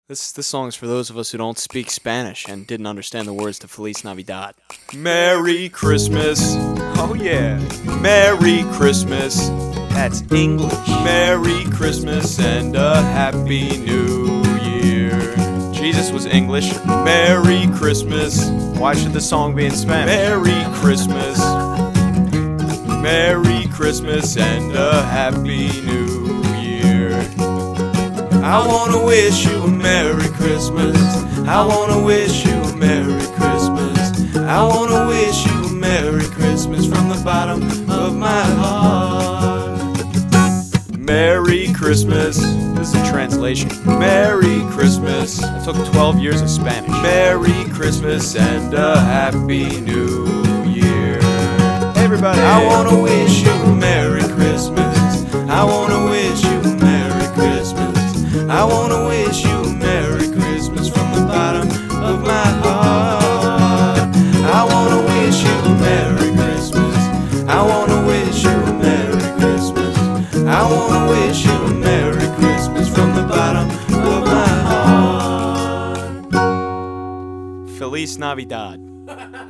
This song is for those of us who don't speak Spanish and didn't understand the words to Feliz Navidad. Merry Christmas. Oh yeah. Merry Christmas. That's English. Merry Christmas and a Happy New Year. Jesus was English. Merry Christmas. Why should the song be in Spanish? Merry Christmas. Merry Christmas and a Happy New Year. I wanna wish you a Merry Christmas. I wanna wish you a Merry Christmas. I wanna wish you a Merry Christmas from the bottom of my heart. Merry Christmas. This is a translation. Merry Christmas. I took 12 years of Spanish. Merry Christmas and a Happy New Year. Hey everybody. I wanna wish you a Merry Christmas. I wanna wish you a Merry Christmas. I wanna wish you a Merry Christmas from the bottom of my heart. I wanna wish you a Merry Christmas. I wanna wish you a Merry Christmas. I wanna wish you a Merry Christmas from the bottom of my heart. Feliz Navidad.